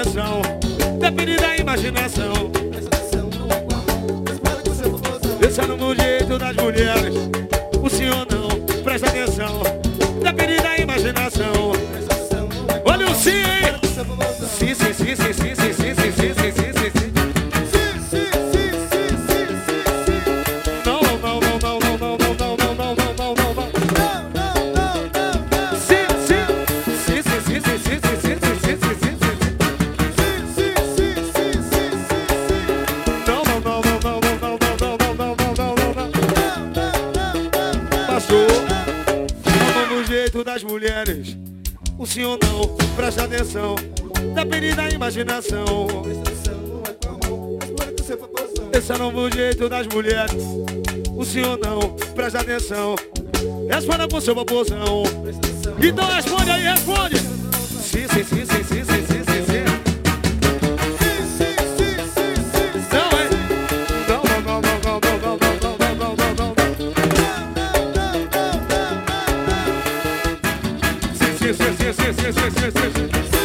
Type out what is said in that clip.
atenção, depende da imaginação. Esse é o novo jeito das mulheres. O senhor não presta atenção, depende da imaginação. Olha o sim, hein? Sim, sim, sim, sim, sim, sim, sim, sim, sim, sim, sim, sim. Não, não, não, não, não, não, não, não, não, não, não, não, não, não. Sim, sim, sim, sim, sim, sim, sim, sim, sim, sim, sim, sim, sim. Não, não, não, não, não, não, não, não, não, não, não, não, não. Passou. É o novo jeito das mulheres. O senhor não presta atenção, depende da imaginação. Esse é o novo jeito das mulheres. O senhor não presta atenção, responda com seu popozão. Então responde aí, responde. Sim, sim, sim, sim, sim, sim, sim, sim, sim. Não, é? Não, não, não, não, não, não, não, não, não, não, não, não. Sim, sim, sim, sim, sim, sim, sim, sim, sim.